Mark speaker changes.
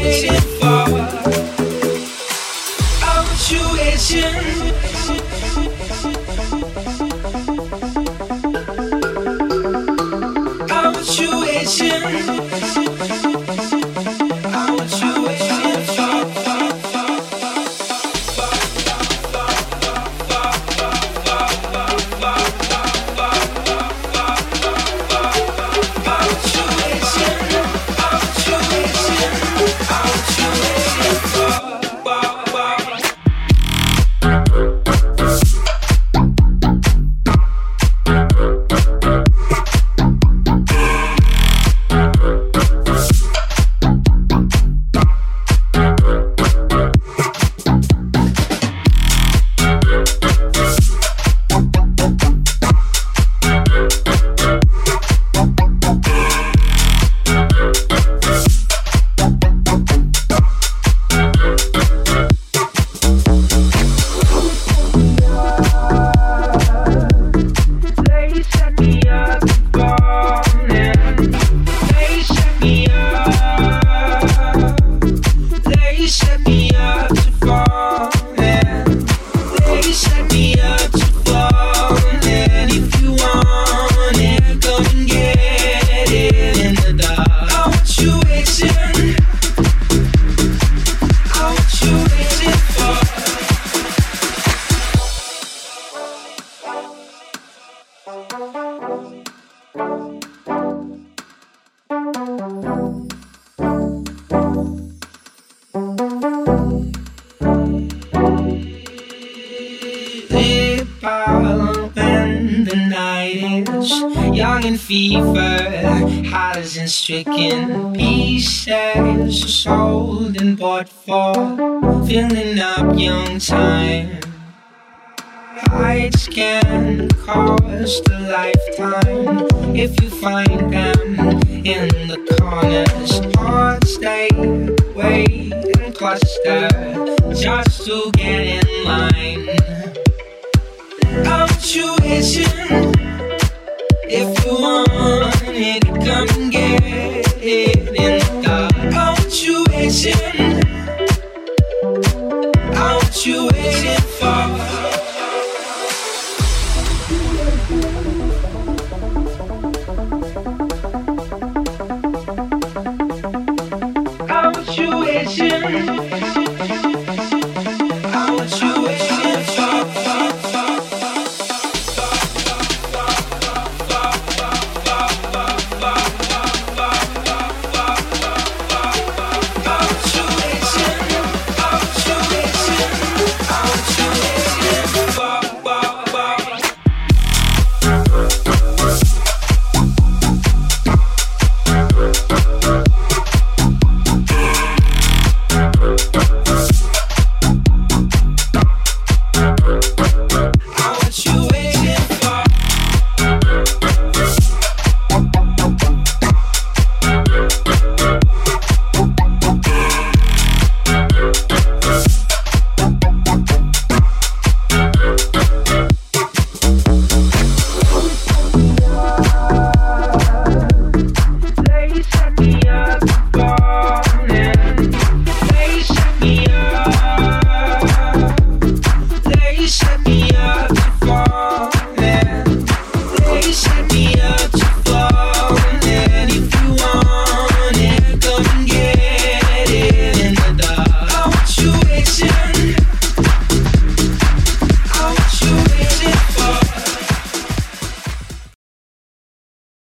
Speaker 1: waiting for? Oh, what you waiting? Oh, what you waiting? Young and fever, hot as in stricken pieces, sold and bought for filling up young time. Heights can cost a lifetime if you find them in the corners. Hearts they wait and cluster just to get in line. Aren't you waiting? If you want it, come and get it in the dark. Aren't you waiting? Aren't you waiting for? Aren't you waiting?